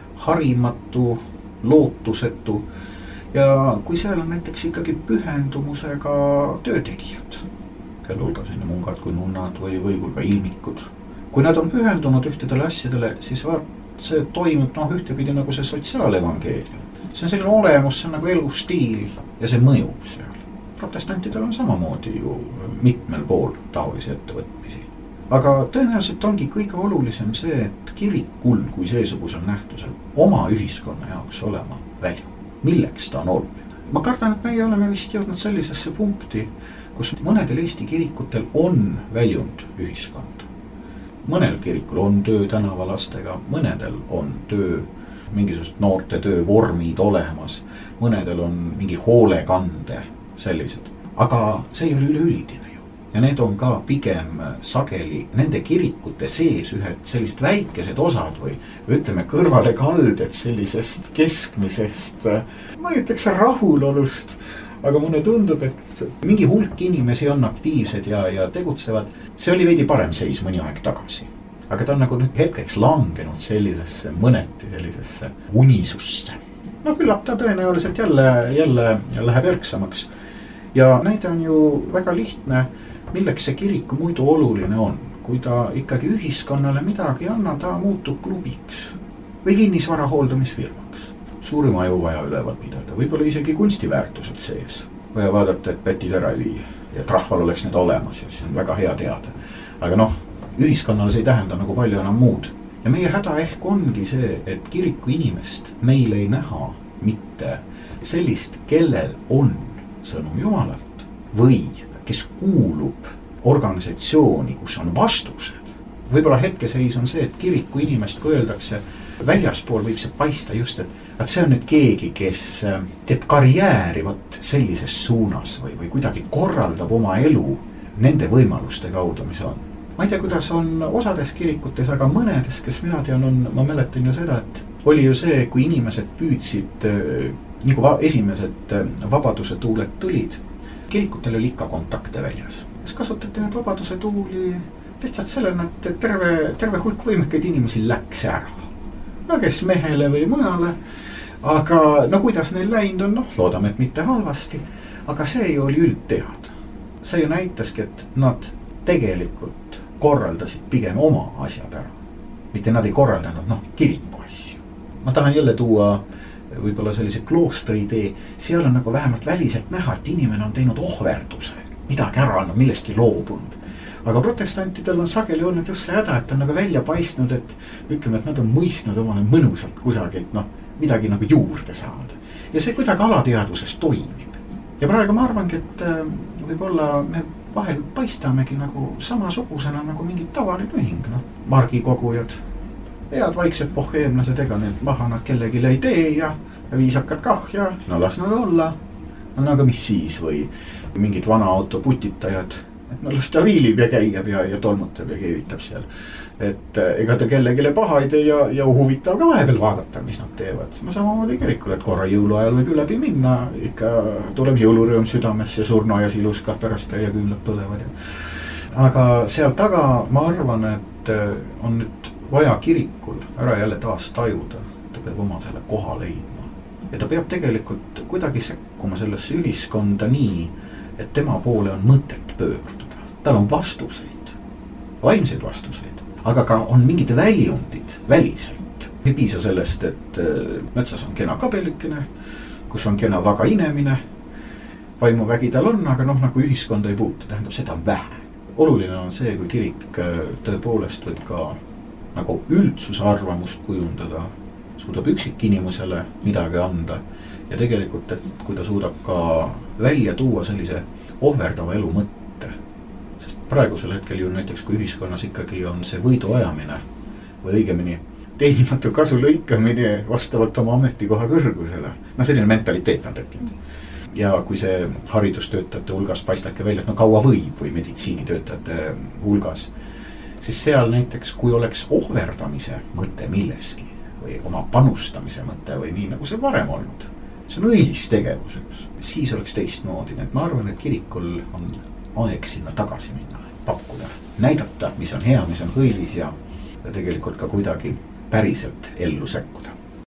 harimatu, lootusetu ja kui seal on näiteks ikkagi pühendumusega töötegijad, kelle hulgas on mungad kui nunnad või, või kui ka ilmikud. Kui nad on pühendunud ühtedele asjadele, siis vaat see toimub noh, ühtepidi nagu see sotsiaalevangeelium. See on selline olemus, see on nagu elustiil ja see mõjub seal. Protestantidel on samamoodi ju mitmel pool taolisi ettevõtmisi. Aga tõenäoliselt ongi kõige olulisem see, et kirikul kui seesugusel nähtusel oma ühiskonna jaoks olema välja. Milleks ta on oluline? Ma kardan, et meie oleme vist jõudnud sellisesse punkti, kus mõnedel Eesti kirikutel on väljund ühiskonda. Mõnel kirikul on töö tänavalastega, mõnedel on töö mingisugused noorte töövormid olemas, mõnedel on mingi hoolekande sellised. Aga see ei ole üleüldine ju. Ja need on ka pigem sageli nende kirikute sees ühed sellised väikesed osad või ütleme kõrvale kalded sellisest keskmisest, ma ei ütleks rahulolust, aga mulle tundub, et mingi hulk inimesi on aktiivsed ja, ja tegutsevad. See oli veidi parem seis mõni aeg tagasi. Aga ta on nagu nüüd hetkeks langenud sellisesse, mõneti sellisesse unisusse. No küllap ta tõenäoliselt jälle, jälle läheb järgsamaks. Ja näide on ju väga lihtne, milleks see kiriku muidu oluline on. Kui ta ikkagi ühiskonnale midagi anna, ta muutub klubiks või kinnisvara hooldamisfirmaks. Suuri maju vaja üleval pidada, võib-olla isegi kunstiväärtused sees. Vaja vaadata, et petid ära ei vii ja et rahval oleks need olemas ja see on väga hea teada. Aga noh, ühiskonnale see ei tähenda nagu palju enam muud. Ja meie häda ehk ongi see, et kiriku inimest meil ei näha mitte sellist, kellel on sõnum Jumalalt või kes kuulub organisatsiooni, kus on vastused. Võib-olla hetkeseis on see, et kiriku inimest, kui öeldakse, väljaspool võib see paista just, et, et see on nüüd keegi, kes teeb karjääri võt sellises suunas või, või kuidagi korraldab oma elu nende võimaluste kaudu, mis on. Ma ei tea, kuidas on osades kirikutes, aga mõnedes, kes mina tean, on, ma mäletan ju seda, et oli ju see, kui inimesed püüdsid, nagu va- esimesed vabaduse tuuled tulid, kirikutel oli ikka kontakte väljas. Kas kasutati need vabaduse tuuli lihtsalt sellena, et terve, terve hulk võimekaid inimesi läks ära. No kes mehele või mujale, aga no kuidas neil läinud on, noh, loodame, et mitte halvasti, aga see ju oli üldteada. See ju näitaski, et nad tegelikult korraldasid pigem oma asjad ära. Mitte nad ei korraldanud, noh, kiriku asju. Ma tahan jälle tuua võib-olla sellise kloostri idee, seal on nagu vähemalt väliselt näha, et inimene on teinud ohverduse, midagi ära on millestki loobunud. Aga protestantidel on sageli olnud just see häda, et on nagu välja paistnud, et ütleme, et nad on mõistnud omale mõnusalt kusagilt, noh, midagi nagu juurde saada. Ja see kuidagi alateaduses toimib. Ja praegu ma arvangi, et võib-olla me vahel paistamegi nagu samasugusena nagu mingid tavaline ühing, noh. Margikogujad, head vaiksed pohheemlased, ega need maha nad kellegile ei tee ja, ja viisakad kah ja no las nad olla. No aga mis siis või mingid vana auto putitajad, et no las ta viilib ja käiab ja, ja tolmutab ja keevitab seal. Et ega ta kellegile paha ei tee ja, ja huvitav ka vahepeal vaadata, mis nad teevad. No samamoodi kirikul, et korra jõuluajal võib üle minna, ikka tuleb jõulurõõm südames ja surnuajas ilus ka pärast ja küünlad põlevad. Aga seal taga ma arvan, et on nüüd vaja kirikul ära jälle taas tajuda, ta peab oma selle koha leidma. Ja ta peab tegelikult kuidagi sekkuma sellesse ühiskonda nii, et tema poole on mõtet pöörduda. Tal on vastuseid, vaimseid vastuseid, aga ka on mingid väljundid väliselt. Ei piisa sellest, et metsas on kena kabelikene, kus on kena vaga inemine, vaimuvägi tal on, aga noh, nagu ühiskonda ei puutu, tähendab, seda on vähe. Oluline on see, kui kirik tõepoolest võib ka nagu üldsuse arvamust kujundada, suudab üksik inimesele midagi anda ja tegelikult, et kui ta suudab ka välja tuua sellise ohverdava elu mõtte. Sest praegusel hetkel ju näiteks, kui ühiskonnas ikkagi on see võidu ajamine või õigemini teenimatu kasu lõikamine vastavalt oma ametikoha kõrgusele. No selline mentaliteet on tekkinud. Ja kui see haridustöötajate hulgas paistabki välja, et no kaua võib või meditsiinitöötajate hulgas, siis seal näiteks, kui oleks ohverdamise mõte milleski või oma panustamise mõte või nii, nagu see varem olnud, see on õilis tegevus, siis oleks teistmoodi. Et ma arvan, et kirikul on aeg sinna tagasi minna, pakkuda, näidata, mis on hea, mis on õilis ja, ja tegelikult ka kuidagi päriselt ellu sekkuda.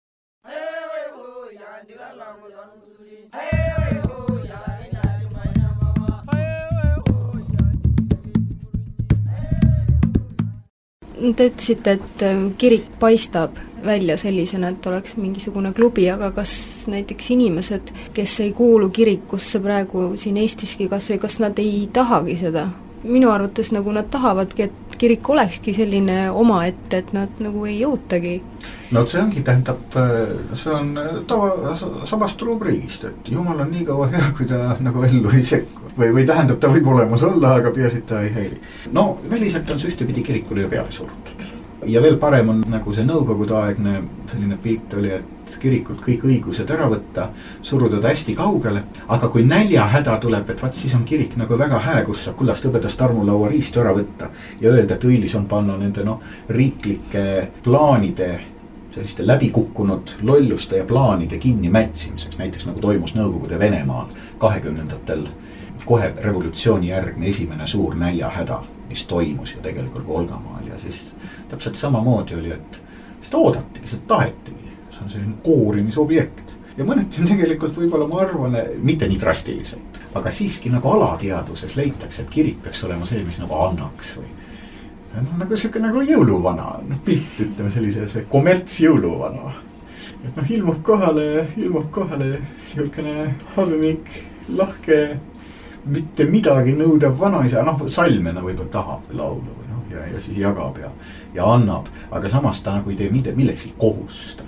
Te ütlesite, et kirik paistab välja sellisena, et oleks mingisugune klubi, aga kas näiteks inimesed, kes ei kuulu kirikusse praegu siin Eestiski kas või kas nad ei tahagi seda? Minu arvates nagu nad tahavadki, et kirik olekski selline omaette, et nad nagu ei ootagi. No see ongi, tähendab, see on tava samast rubriigist, et Jumal on nii kaua hea, kui ta nagu ellu ei sekku. Või, või tähendab, ta võib olemas olla, aga peaasi, ta ei häiri. No väliselt on see ühtepidi kirikule ju peale surutud. Ja veel parem on nagu see nõukogudeaegne selline pilt oli, et kirikult kõik õigused ära võtta, suruda ta hästi kaugele, aga kui näljahäda tuleb, et vaat siis on kirik nagu väga hää, kus saab kullast hõbedast armulaua riistu ära võtta ja öelda, et õilis on panna nende no, riiklike plaanide, selliste läbikukkunud lolluste ja plaanide kinni mätsimiseks, näiteks nagu toimus Nõukogude Venemaal kahekümnendatel kohe revolutsiooni järgne esimene suur näljahäda, mis toimus ju tegelikult Volgamaal ja siis täpselt samamoodi oli, et seda oodatigi, seda tahetigi, see on selline koorimisobjekt ja mõneti tegelikult võib-olla ma arvan, mitte nii drastiliselt, aga siiski nagu alateaduses leitakse, et kirik peaks olema see, mis nagu annaks või no, nagu selline nagu jõuluvana, noh pilt ütleme sellise see kommertsjõuluvana, et noh ilmub kohale, ilmub kohale selline habemik, lahke, mitte midagi nõudev vanaisa, noh salmena võib-olla tahab või laulu või noh ja, ja siis jagab ja, ja annab, aga samas ta nagu ei tee mille, millekski kohusta.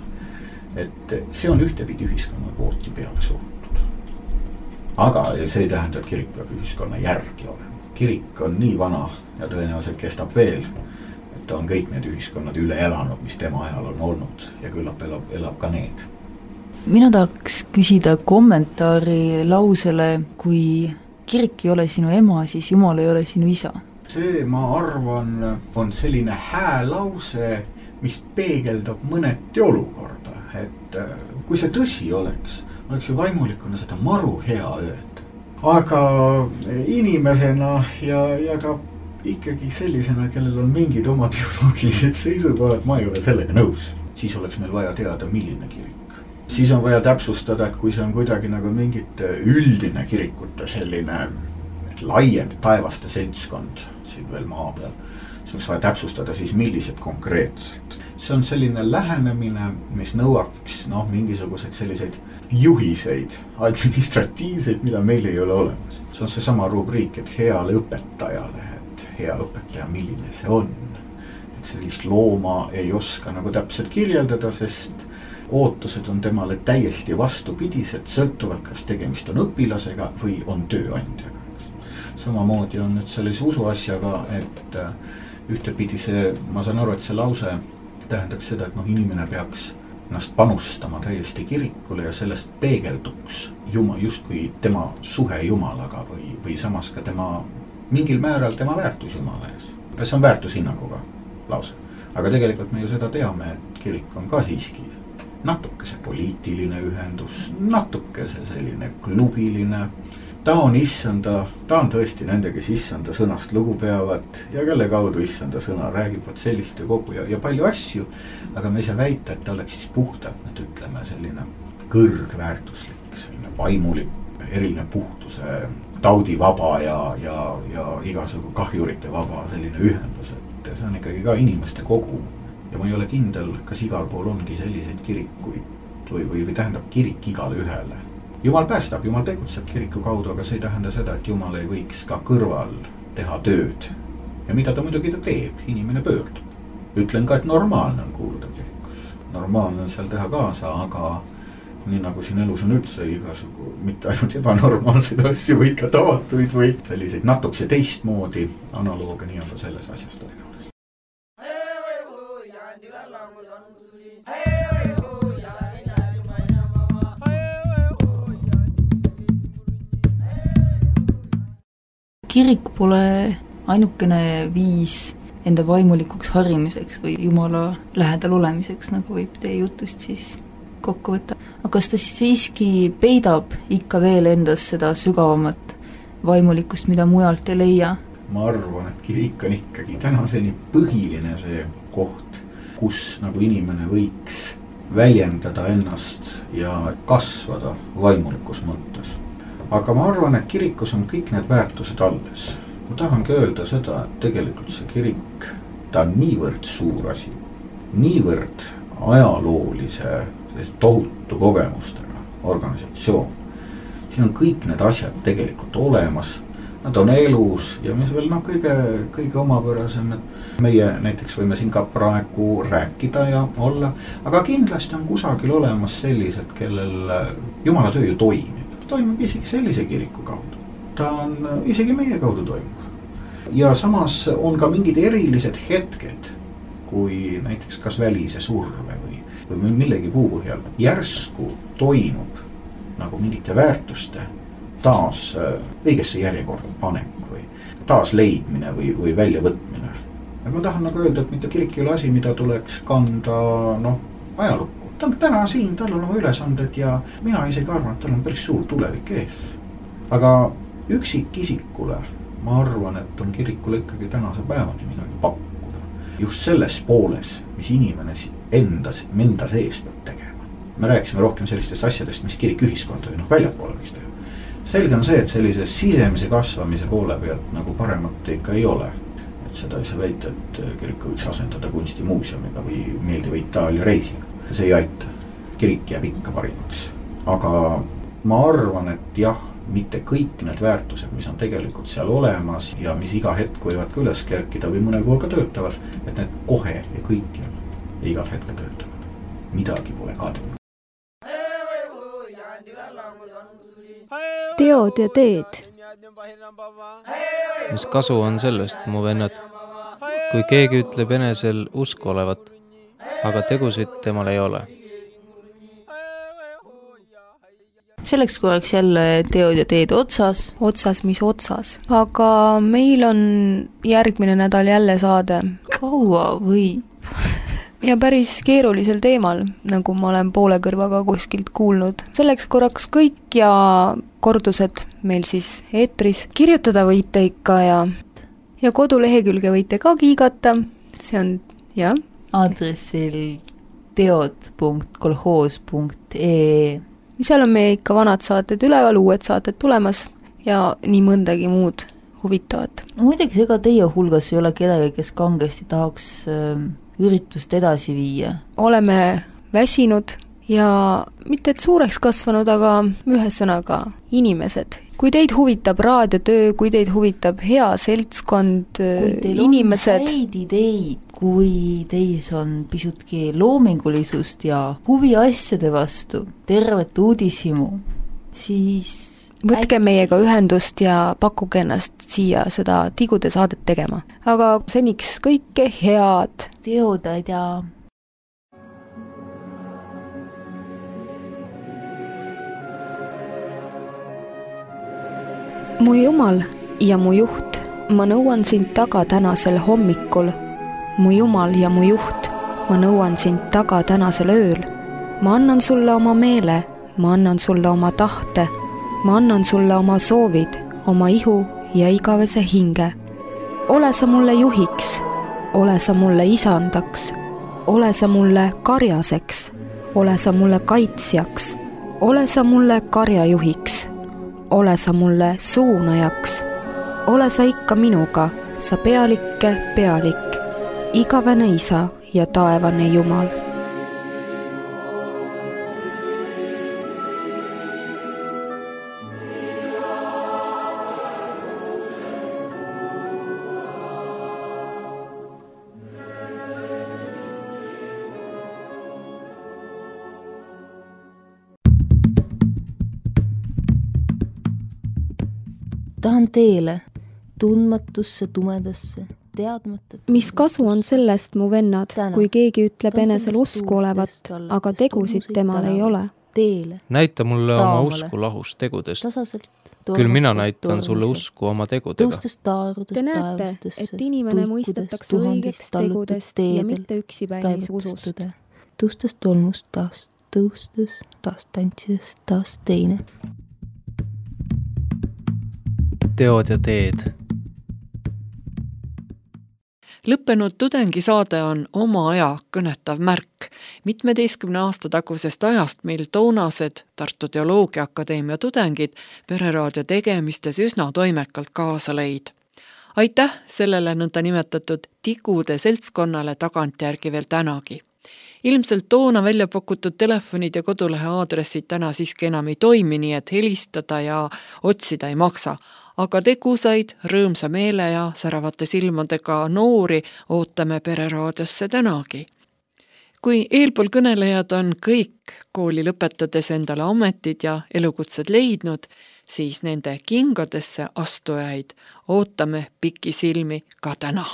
Et see on ühtepidi ühiskonna poolt ju peale surutud. Aga see ei tähenda, et kirik peab ühiskonna järgi olema. Kirik on nii vana ja tõenäoliselt kestab veel, et ta on kõik need ühiskonnad üle elanud, mis tema ajal on olnud ja küllap elab, elab ka need. Mina tahaks küsida kommentaari lausele, kui kirik ei ole sinu ema, siis Jumal ei ole sinu isa. See, ma arvan, on selline hää lause, mis peegeldab mõneti olukorda, et kui see tõsi oleks, oleks ju vaimulikuna seda maru hea öelda. Aga inimesena ja, ja ka ikkagi sellisena, kellel on mingid oma teoloogilised seisukohad, ma ei ole sellega nõus. Siis oleks meil vaja teada, milline kirik. Siis on vaja täpsustada, et kui see on kuidagi nagu mingite üldine kirikute selline laiem taevaste seltskond siin veel maa peal, siis oleks vaja täpsustada siis millised konkreetselt. See on selline lähenemine, mis nõuaks noh, mingisuguseid selliseid juhiseid, administratiivseid, mida meil ei ole olemas. See on see sama rubriik, et heale õpetajale, et hea õpetaja, milline see on. Et sellist looma ei oska nagu täpselt kirjeldada, sest ootused on temale täiesti vastupidised, sõltuvalt kas tegemist on õpilasega või on tööandjaga. Samamoodi on nüüd sellise usuasjaga, et ühtepidi see, ma saan aru, et see lause tähendaks seda, et noh, inimene peaks ennast panustama täiesti kirikule ja sellest peegelduks Jumal, justkui tema suhe Jumalaga või, või samas ka tema, mingil määral tema väärtus Jumala ees. See on väärtushinnanguga lause. Aga tegelikult me ju seda teame, et kirik on ka siiski natuke see poliitiline ühendus, natuke see selline klubiline. Ta on issanda, ta on tõesti nende, kes issanda sõnast lugu peavad ja kelle kaudu issanda sõna räägib võt sellist ja kogu ja, ja palju asju, aga me ei saa väita, et ta oleks siis puhtalt, nüüd ütleme, selline kõrgväärtuslik, selline vaimulik, eriline puhtuse, taudivaba ja, ja, ja igasugu kahjurite vaba selline ühendus, et see on ikkagi ka inimeste kogu ja ma ei ole kindel, kas igal pool ongi selliseid kirikuid või, või, või tähendab kirik igale ühele. Jumal päästab, Jumal tegutseb kiriku kaudu, aga see ei tähenda seda, et Jumal ei võiks ka kõrval teha tööd. Ja mida ta muidugi ta teeb, inimene pöördub. Ütlen ka, et normaalne on kuuluda kirikus. Normaalne on seal teha kaasa, aga nii nagu siin elus on üldse igasugu, mitte ainult ebanormaalseid asju, võid ka tavatuid või selliseid natukese teistmoodi analooga nii on ka selles asjas toimunud. Kirik pole ainukene viis enda vaimulikuks harimiseks või Jumala lähedal olemiseks, nagu võib teie jutust siis kokku võtta. Aga kas ta siiski peidab ikka veel endas seda sügavamat vaimulikust, mida mujalt ei leia? Ma arvan, et kirik on ikkagi tänaseni põhiline see koht, kus nagu inimene võiks väljendada ennast ja kasvada vaimulikus mõttes. Aga ma arvan, et kirikus on kõik need väärtused alles. Ma tahangi öelda seda, et tegelikult see kirik, ta on niivõrd suur asi, niivõrd ajaloolise tohutu kogemustega organisatsioon. Siin on kõik need asjad tegelikult olemas, nad on elus ja mis veel noh, kõige, kõige omapärasem, et meie näiteks võime siin ka praegu rääkida ja olla, aga kindlasti on kusagil olemas sellised, kellel Jumala töö ju toimib. Toimub isegi sellise kiriku kaudu. Ta on isegi meie kaudu toimub. Ja samas on ka mingid erilised hetked, kui näiteks kas välise surve või, või millegi puu põhjal järsku toimub nagu mingite väärtuste taas õigesse järjekorda panek või taas leidmine või, või väljavõtmine. Ja ma tahan nagu öelda, et mitte kirik ei ole asi, mida tuleks kanda noh, ajalukku. Ta on täna siin, tal on oma ülesanded ja mina isegi arvan, et tal on päris suur tulevik ees. Aga üksikisikule ma arvan, et on kirikule ikkagi tänase päevani midagi pakkuda. Just selles pooles, mis inimene endas, enda sees peab tegema. Me rääkisime rohkem sellistest asjadest, mis kirik ühiskonda või noh, väljapoole võiks teha. Selge on see, et sellise sisemise kasvamise poole pealt nagu paremat ikka ei ole. Et seda ei saa väita, et kirik võiks asendada kunstimuuseumiga või meeldiva Itaalia reisiga. See ei aita. Kirik jääb ikka parimaks. Aga ma arvan, et jah, mitte kõik need väärtused, mis on tegelikult seal olemas ja mis iga hetk võivad ka üles kerkida või mõnel pool ka töötavad, et need kohe ja kõikjal ja igal hetkel töötavad. Midagi pole kadunud. Teod ja teed. Mis kasu on sellest, mu vennad? Kui keegi ütleb enesel usku olevat, aga tegusid temal ei ole. Selleks korraks jälle teod ja teed otsas. Otsas, mis otsas. Aga meil on järgmine nädal jälle saade. Kaua võib? Ja päris keerulisel teemal, nagu ma olen poole kõrvaga kuskilt kuulnud. Selleks korraks kõik ja kordused meil siis eetris. Kirjutada võite ikka ja ja kodulehekülge võite ka kiigata, see on, jah. Aadressil teod punkt kolhoos punkt ee. Seal on meie ikka vanad saated üleval, uued saated tulemas ja nii mõndagi muud huvitavat. Muidugi ega teie hulgas ei ole kedagi, kes kangesti tahaks äh, üritust edasi viia. Oleme väsinud ja mitte et suureks kasvanud, aga ühesõnaga inimesed. Kui teid huvitab raadiotöö, kui teid huvitab hea seltskond, inimesed. Kui teil on häid ideid, kui teis on pisutki loomingulisust ja huvi asjade vastu, tervet uudishimu, siis võtke meiega ühendust ja pakkuge ennast siia seda tigude saadet tegema. Aga seniks kõike head. Teodad ja... Mu Jumal ja mu juht, ma nõuan sind taga tänasel hommikul. Mu Jumal ja mu juht, ma nõuan sind taga tänasel ööl. Ma annan sulle oma meele, ma annan sulle oma tahte, ma annan sulle oma soovid, oma ihu ja igavese hinge. Ole sa mulle juhiks, ole sa mulle isandaks, ole sa mulle karjaseks, ole sa mulle kaitsjaks, ole sa mulle karjajuhiks, ole sa mulle suunajaks, ole sa ikka minuga, sa pealikke pealik, igavene isa ja taevane Jumal. Tahan teele, tundmatusse, tumedasse, teadmata... Mis kasu on sellest, mu vennad, kui keegi ütleb enesel usku olevat, aga tegusid temal ei ole? Teele. Näita mulle oma usku lahus tegudest. Küll mina näitan sulle usku oma tegudega. Te näete, et inimene mõistetakse õigeks tegudest ja mitte üksipäinis usust. Tõustes tolmust taas, tõustes, taas tantsides, taas teine. Teod ja teed. Lõppenud tudengisaade on oma aja kõnetav märk. Mitmeteistkümne aasta tagusest ajast, mil toonased Tartu Teoloogia Akadeemia tudengid pereraadio tegemistes üsna toimekalt kaasa lõid. Aitäh sellele nõnda nimetatud tigude seltskonnale tagantjärgi veel tänagi. Ilmselt toona välja pakutud telefonid ja kodulehe aadressid täna siiski enam ei toimi, nii et helistada ja otsida ei maksa. Aga tegusaid, rõõmsa meele ja säravate silmadega noori ootame pereraadiosse tänagi. Kui eelpool kõnelejad on kõik kooli lõpetades endale ametid ja elukutsed leidnud, siis nende kingadesse astujaid ootame pikisilmi ka täna.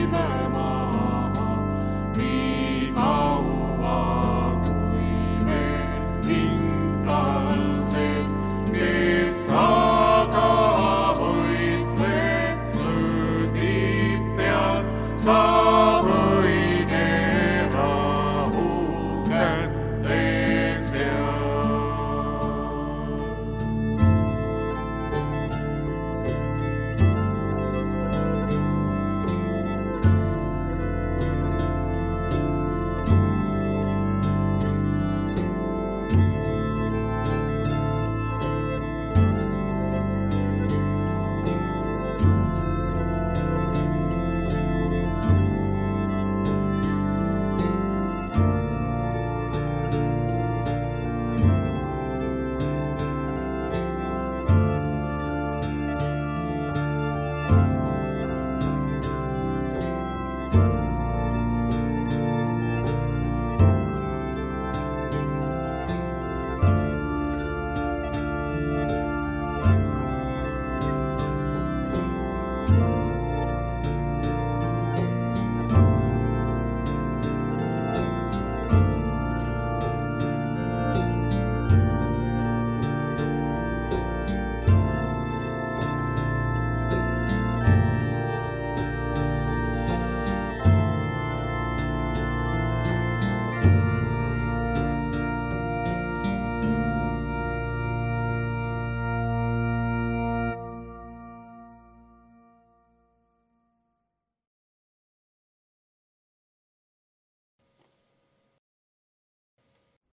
you.